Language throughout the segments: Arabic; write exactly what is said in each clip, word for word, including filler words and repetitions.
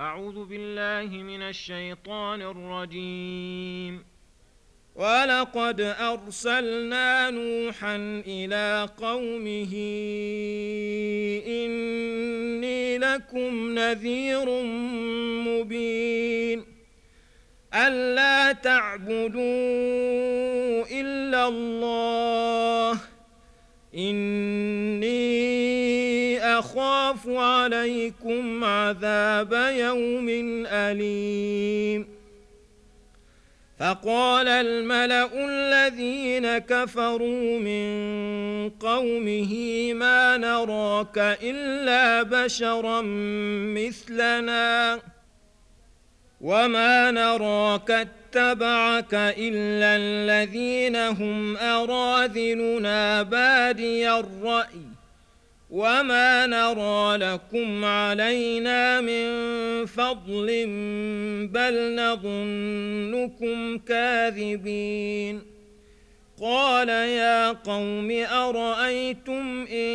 أعوذ بالله من الشيطان الرجيم. ولقد أرسلنا نوحا إلى قومه إني لكم نذير مبين ألا تعبدوا إلا الله إني أخاف عليكم عذاب يوم أليم. فقال الملأ الذين كفروا من قومه ما نراك إلا بشرا مثلنا وما نراك اتبعك إلا الذين هم أراذلنا بادي الرأي وما نرى لكم علينا من فضل بل نظنكم كاذبين. قال يا قوم أرأيتم إن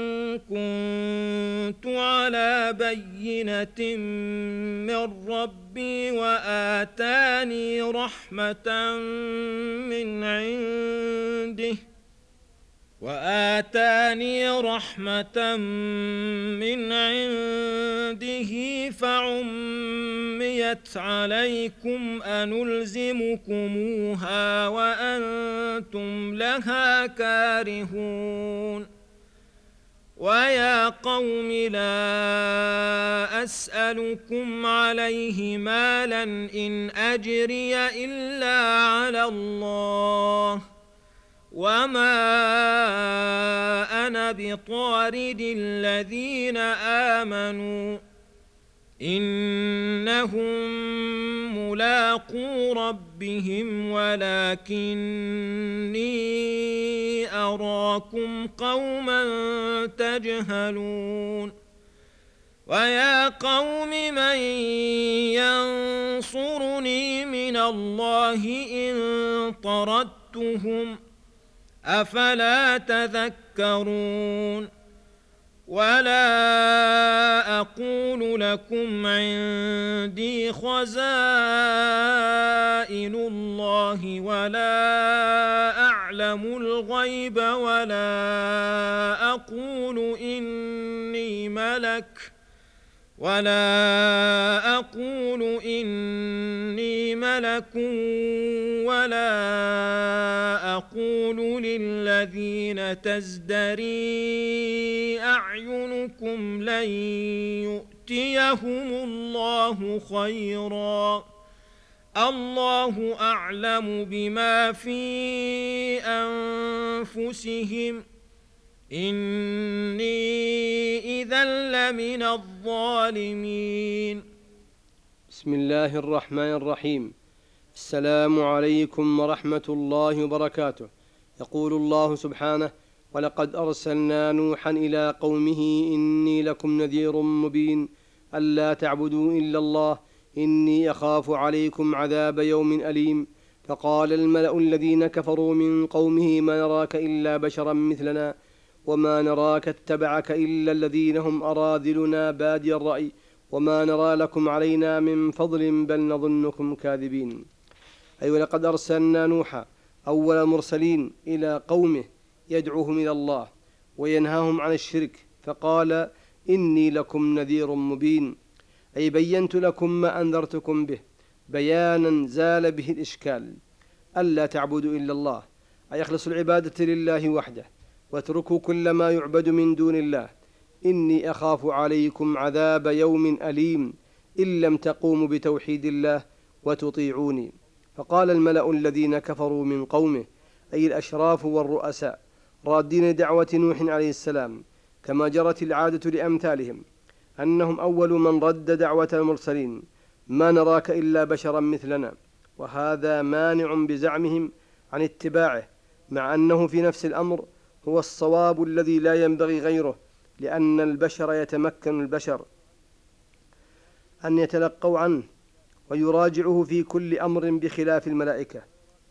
كنت على بينة من ربي وآتاني رحمة من عنده وآتاني رحمة من عنده فعميت عليكم أنلزمكموها وأنتم لها كارهون. ويا قوم لا أسألكم عليه مالا إن أجري إلا على الله وما أنا بطارد الذين آمنوا إنهم ملاقو ربهم ولكني أراكم قوما تجهلون. ويا قوم من ينصرني من الله إن طردتهم أفلا تذكرون. ولا أقول لكم عندي خزائن الله ولا أعلم الغيب ولا أقول إني ملك ولا أقول إني ملك ولا أقول للذين تزدري أعينكم لن يؤتيهم الله خيرا الله أعلم بما في أنفسهم إني إذا لمن الظالمين. بسم الله الرحمن الرحيم. السلام عليكم ورحمة الله وبركاته. يقول الله سبحانه: ولقد أرسلنا نوحا إلى قومه إني لكم نذير مبين ألا تعبدوا إلا الله إني أخاف عليكم عذاب يوم أليم. فقال الملأ الذين كفروا من قومه ما نراك إلا بشرا مثلنا وما نراك اتبعك إلا الذين هم أراذلنا بادي الرأي وما نرى لكم علينا من فضل بل نظنكم كاذبين. أي ولقد أرسلنا نوحا أول المرسلين إلى قومه يدعوهم إلى الله وينهاهم عن الشرك، فقال: إني لكم نذير مبين، أي بينت لكم ما أنذرتكم به بيانا زال به الإشكال، ألا تعبدوا إلا الله، أي أخلصوا العبادة لله وحده واتركوا كل ما يعبد من دون الله. إني أخاف عليكم عذاب يوم أليم إن لم تقوموا بتوحيد الله وتطيعوني. فقال الملأ الذين كفروا من قومه، أي الأشراف والرؤساء، رادين دعوة نوح عليه السلام كما جرت العادة لأمثالهم، أنهم أول من رد دعوة المرسلين: ما نراك إلا بشرا مثلنا. وهذا مانع بزعمهم عن اتباعه، مع أنه في نفس الأمر هو الصواب الذي لا ينبغي غيره، لأن البشر يتمكن البشر أن يتلقوا عنه ويراجعه في كل أمر بخلاف الملائكة.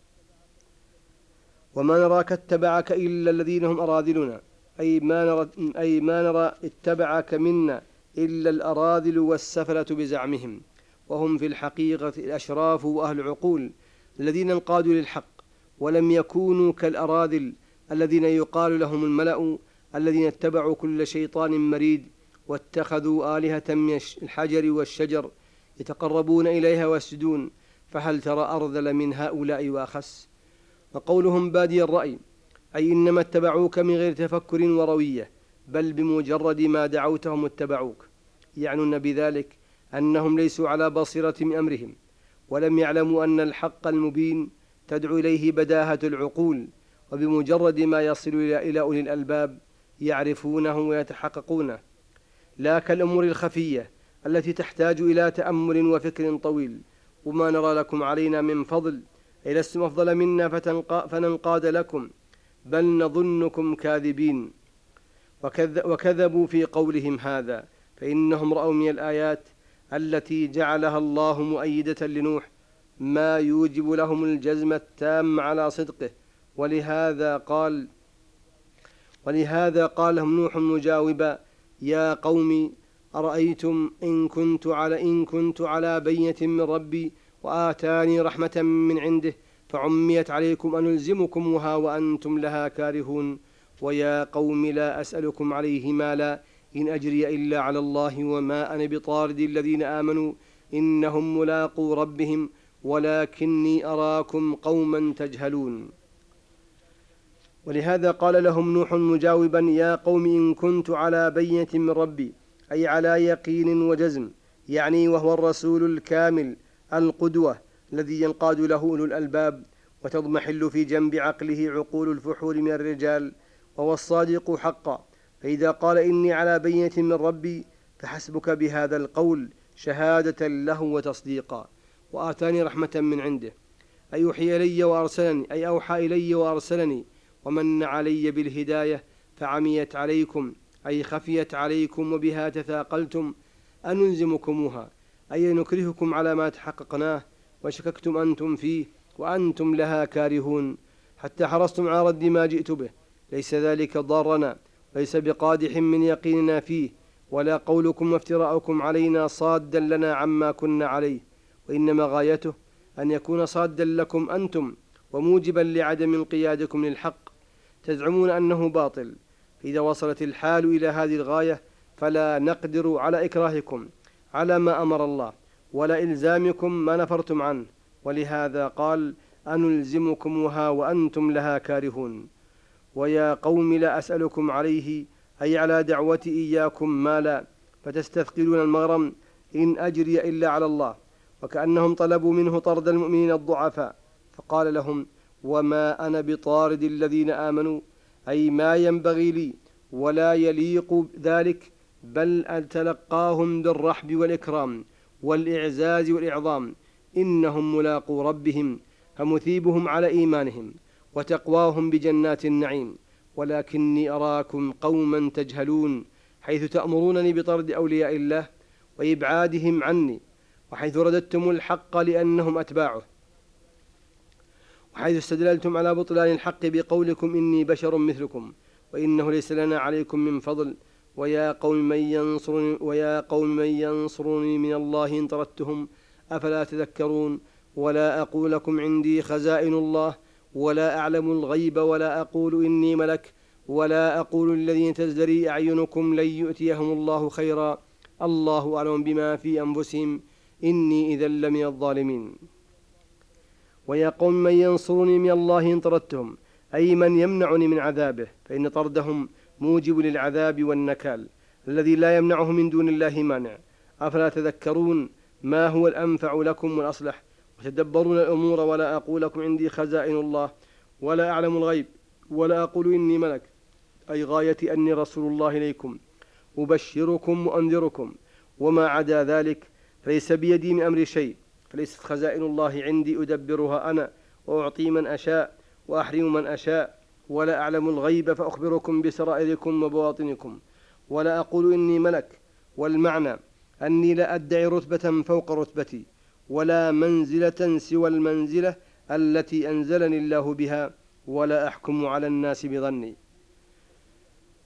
وما نراك اتبعك إلا الذين هم أراذلنا، أي ما نرى, أي ما نرى اتبعك منا إلا الأراذل والسفلة بزعمهم، وهم في الحقيقة الأشراف وأهل العقول الذين انقادوا للحق، ولم يكونوا كالأراذل الذين يقال لهم الملأ الذين اتبعوا كل شيطان مريد واتخذوا آلهة من الحجر والشجر يتقربون إليها ويسجدون، فهل ترى أرذل من هؤلاء وأخس. وقولهم بادي الرأي أي إنما اتبعوك من غير تفكر وروية، بل بمجرد ما دعوتهم اتبعوك، يعنون بذلك أنهم ليسوا على بصيرة من أمرهم، ولم يعلموا أن الحق المبين تدعو إليه بداهة العقول، وبمجرد ما يصل إلى أولي الألباب يعرفونه ويتحققونه، لا كالأمور الخفية التي تحتاج إلى تأمل وفكر طويل. وما نرى لكم علينا من فضل، أي لستم أفضل منا فننقاد لكم، بل نظنكم كاذبين. وكذبوا في قولهم هذا، فإنهم رأوا من الآيات التي جعلها الله مؤيدة لنوح ما يوجب لهم الجزم التام على صدقه، ولهذا قال ولهذا قال لهم نوح مجاوبا: يا قوم أرأيتم إن كنت على إن كنت على بينة من ربي وآتاني رحمة من عنده فعميت عليكم أنلزمكمها وأنتم لها كارهون. ويا قوم لا أسألكم عليه مالا إن أجري إلا على الله وما أنا بطارد الذين آمنوا إنهم ملاقو ربهم ولكني أراكم قوما تجهلون. ولهذا قال لهم نوح مجاوبا: يا قوم إن كنت على بينة من ربي، أي على يقين وجزم، يعني وهو الرسول الكامل القدوة الذي ينقاد له أولو الألباب وتضمحل في جنب عقله عقول الفحول من الرجال، وهو الصادق حقا. فإذا قال إني على بينة من ربي فحسبك بهذا القول شهادة له وتصديقا. وآتاني رحمة من عنده، أي أوحي إلي وأرسلني، أي أوحى إلي وأرسلني، ومن علي بالهداية فعميت عليكم، أي خفيت عليكم وبها تثاقلتم، أنلزمكموها، أي نكرهكم على ما تحققناه وشككتم أنتم فيه وأنتم لها كارهون، حتى حرصتم على رد ما جئت به. ليس ذلك ضارنا، ليس بقادح من يقيننا فيه، ولا قولكم وافتراءكم علينا صادا لنا عما كنا عليه، وإنما غايته أن يكون صادا لكم أنتم وموجبا لعدم انقيادكم للحق. تزعمون أنه باطل، فإذا وصلت الحال إلى هذه الغاية فلا نقدر على إكراهكم على ما أمر الله ولا إلزامكم ما نفرتم عنه، ولهذا قال: أنلزمكمها وأنتم لها كارهون. ويا قوم لا أسألكم عليه، أي على دعوتي إياكم مالا فتستثقلون المغرم، إن أجري إلا على الله، وكأنهم طلبوا منه طرد المؤمنين الضعفاء، فقال لهم: وما أنا بطارد الذين آمنوا، أي ما ينبغي لي ولا يليق ذلك، بل أتلقاهم بالرحب والإكرام والإعزاز والإعظام، إنهم ملاقو ربهم فمثيبهم على إيمانهم وتقواهم بجنات النعيم، ولكني أراكم قوما تجهلون، حيث تأمرونني بطرد أولياء الله وإبعادهم عني، وحيث رددتم الحق لأنهم أتباعه، وحيث استدللتم على بطلان الحق بقولكم إني بشر مثلكم وإنه ليس لنا عليكم من فضل. ويا قوم من ينصرني, ويا قوم من ينصرني من الله إن طردتهم، أفلا تذكرون. ولا أقول لكم عندي خزائن الله ولا أعلم الغيب ولا أقول إني ملك ولا أقول الذين تزدري أعينكم لن يؤتيهم الله خيرا، الله أعلم بما في أنفسهم إني إذا لمن الظالمين. ويا قوم من ينصرني من الله إن طردتهم، أي من يمنعني من عذابه، فإن طردهم موجب للعذاب والنكال الذي لا يمنعه من دون الله مانع. أفلا تذكرون ما هو الأنفع لكم والأصلح وتدبرون الأمور. ولا أقول لكم عندي خزائن الله ولا أعلم الغيب ولا أقول إني ملك، أي غايتي أني رسول الله إليكم أبشركم وأنذركم، وما عدا ذلك فليس بيدي من أمر شيء. فليست خزائن الله عندي أدبرها أنا وأعطي من أشاء وأحرم من أشاء، ولا أعلم الغيب فأخبركم بسرائركم وبواطنكم، ولا أقول إني ملك. والمعنى أني لا أدعي رتبة فوق رتبتي ولا منزلة سوى المنزلة التي أنزلني الله بها، ولا أحكم على الناس بظني.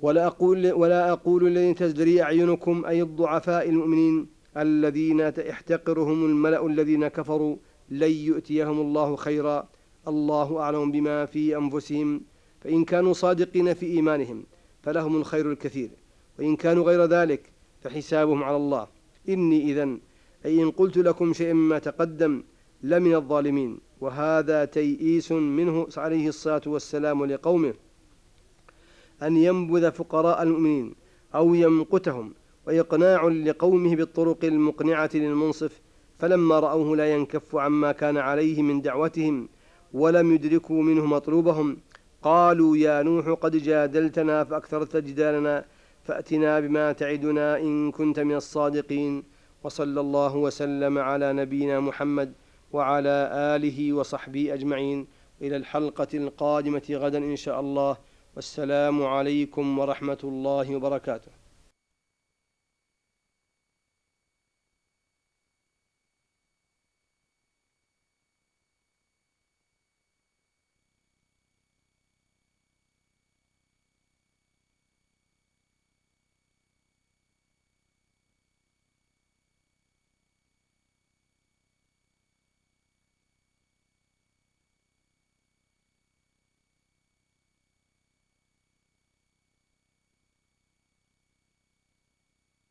ولا أقول, ولا أقول الذين تزدري أعينكم أي الضعفاء المؤمنين الذين يحتقرهم الملأ الذين كفروا لن يؤتيهم الله خيرا، الله أعلم بما في أنفسهم، فإن كانوا صادقين في إيمانهم فلهم الخير الكثير، وإن كانوا غير ذلك فحسابهم على الله، إني إذن أي إن قلت لكم شيئا مما تقدم لمن الظالمين. وهذا تيئيس منه عليه الصلاة والسلام لقومه أن ينبذ فقراء المؤمنين أو يمقتهم، وإقناع لقومه بالطرق المقنعة للمنصف، فلما رأوه لا ينكف عما كان عليه من دعوتهم ولم يدركوا منه مطلوبهم قالوا يا نوح قد جادلتنا فأكثرت جدالنا فأتنا بما تعدنا إن كنت من الصادقين. وصلى الله وسلم على نبينا محمد وعلى آله وصحبه أجمعين، إلى الحلقة القادمة غدا إن شاء الله، والسلام عليكم ورحمة الله وبركاته.